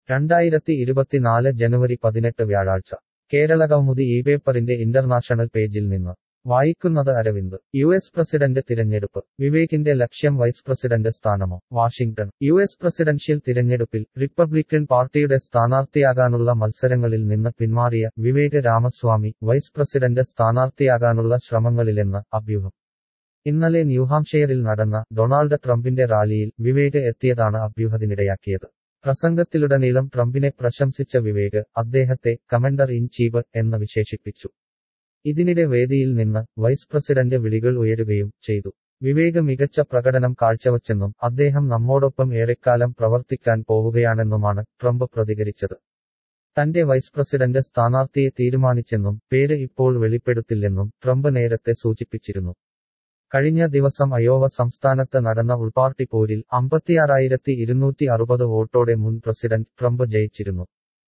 2024 ജനുവരി 18 വ്യാഴാഴ്ച കേരള കൗമുദി ഈ പേപ്പറിന്റെ ഇന്റർനാഷണൽ പേജിൽ നിന്ന് വായിക്കുന്നത് അരവിന്ദ്. യുഎസ് പ്രസിഡന്റ് തിരഞ്ഞെടുപ്പ്. വിവേകിന്റെ ലക്ഷ്യം വൈസ് പ്രസിഡന്റ് സ്ഥാനമോ? വാഷിംഗ്ടൺ. യുഎസ് പ്രസിഡൻഷ്യൽ തിരഞ്ഞെടുപ്പിൽ റിപ്പബ്ലിക്കൻ പാർട്ടിയുടെ സ്ഥാനാർത്ഥിയാകാനുള്ള മത്സരങ്ങളിൽ നിന്ന് പിന്മാറിയ വിവേക് രാമസ്വാമി വൈസ് പ്രസിഡന്റ് സ്ഥാനാർത്ഥിയാകാനുള്ള ശ്രമങ്ങളിലെന്ന് അഭ്യൂഹം. ഇന്നലെ ന്യൂഹാംഷെയറിൽ നടന്ന ഡൊണാൾഡ് ട്രംപിന്റെ റാലിയിൽ വിവേക് എത്തിയതാണ് അഭ്യൂഹത്തിനിടയാക്കിയത്. പ്രസംഗത്തിലുടനീളം ട്രംപിനെ പ്രശംസിച്ച വിവേക് അദ്ദേഹത്തെ കമാൻഡർ ഇൻ ചീഫ് എന്ന് വിശേഷിപ്പിച്ചു. ഇതിനിടെ വേദിയിൽ നിന്ന് വൈസ് പ്രസിഡന്റ് വിളികൾ ഉയരുകയും ചെയ്തു. വിവേക് മികച്ച പ്രകടനം കാഴ്ചവച്ചെന്നും അദ്ദേഹം നമ്മോടൊപ്പം ഏറെക്കാലം പ്രവർത്തിക്കാൻ പോവുകയാണെന്നുമാണ് ട്രംപ് പ്രതികരിച്ചത്. തന്റെ വൈസ് പ്രസിഡന്റ് സ്ഥാനാർത്ഥിയെ തീരുമാനിച്ചെന്നും പേര് ഇപ്പോൾ വെളിപ്പെടുത്തില്ലെന്നും ട്രംപ് നേരത്തെ സൂചിപ്പിച്ചിരുന്നു. കഴിഞ്ഞ ദിവസം അയോവ സംസ്ഥാനത്ത് നടന്ന ഉൾപാർട്ടി പോരിൽ 56,260 വോട്ടോടെ മുൻ പ്രസിഡന്റ് ട്രംപ് ജയിച്ചിരുന്നു.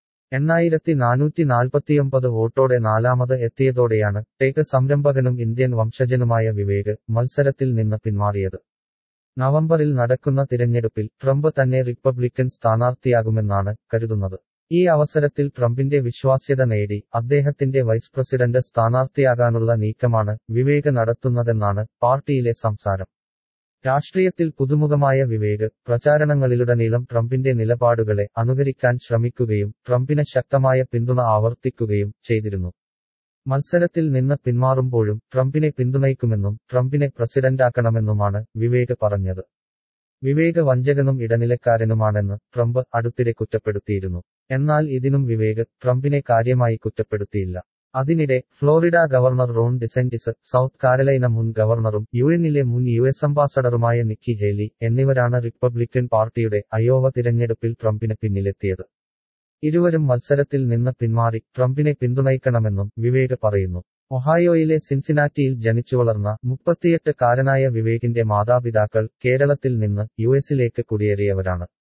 8,449 വോട്ടോടെ നാലാമത് എത്തിയതോടെയാണ് ടെക് സംരംഭകനും ഇന്ത്യൻ വംശജനുമായ വിവേക് മത്സരത്തിൽ നിന്ന് പിന്മാറിയത്. നവംബറിൽ നടക്കുന്ന തിരഞ്ഞെടുപ്പിൽ ട്രംപ് തന്നെ റിപ്പബ്ലിക്കൻ സ്ഥാനാർത്ഥിയാകുമെന്നാണ് കരുതുന്നത്. ഈ അവസരത്തിൽ ട്രംപിന്റെ വിശ്വാസ്യത നേടി അദ്ദേഹത്തിന്റെ വൈസ് പ്രസിഡന്റ് സ്ഥാനാർത്ഥിയാകാനുള്ള നീക്കമാണ് വിവേക് നടത്തുന്നതെന്നാണ് പാർട്ടിയിലെ സംസാരം. രാഷ്ട്രീയത്തിൽ പുതുമുഖമായ വിവേക് പ്രചാരണങ്ങളിലുടനീളം ട്രംപിന്റെ നിലപാടുകളെ അനുകരിക്കാൻ ശ്രമിക്കുകയും ട്രംപിന് ശക്തമായ പിന്തുണ ആവർത്തിക്കുകയും ചെയ്തിരുന്നു. മത്സരത്തിൽ നിന്ന് പിന്മാറുമ്പോഴും ട്രംപിനെ പിന്തുണയ്ക്കുമെന്നും ട്രംപിനെ പ്രസിഡന്റാക്കണമെന്നുമാണ് വിവേക് പറഞ്ഞത്. വിവേക് വഞ്ചകനും ഇടനിലക്കാരനുമാണെന്ന് ട്രംപ് അടുത്തിടെ കുറ്റപ്പെടുത്തിയിരുന്നു. എന്നാൽ ഇതിനും വിവേക് ട്രംപിനെ കാര്യമായി കുറ്റപ്പെടുത്തിയില്ല. അതിനിടെ Florida governor Ron DeSantis, South Carolina മുൻ ഗവർണറും യുഎന്നിലെ മുൻ യുഎസ് അംബാസഡറുമായ നിക്കി ഹേലി എന്നിവരാണ് റിപ്പബ്ലിക്കൻ പാർട്ടിയുടെ അയോവ തിരഞ്ഞെടുപ്പിൽ ട്രംപിന് പിന്നിലെത്തിയത്. ഇരുവരും മത്സരത്തിൽ നിന്ന് പിന്മാറി ട്രംപിനെ പിന്തുണയ്ക്കണമെന്നും വിവേക് പറയുന്നു. ഒഹായോയിലെ സിൻസിനാറ്റിയിൽ ജനിച്ചുവളർന്ന 38-കാരനായ വിവേകിന്റെ മാതാപിതാക്കൾ കേരളത്തിൽ നിന്ന് യുഎസിലേക്ക് കുടിയേറിയവരാണ്.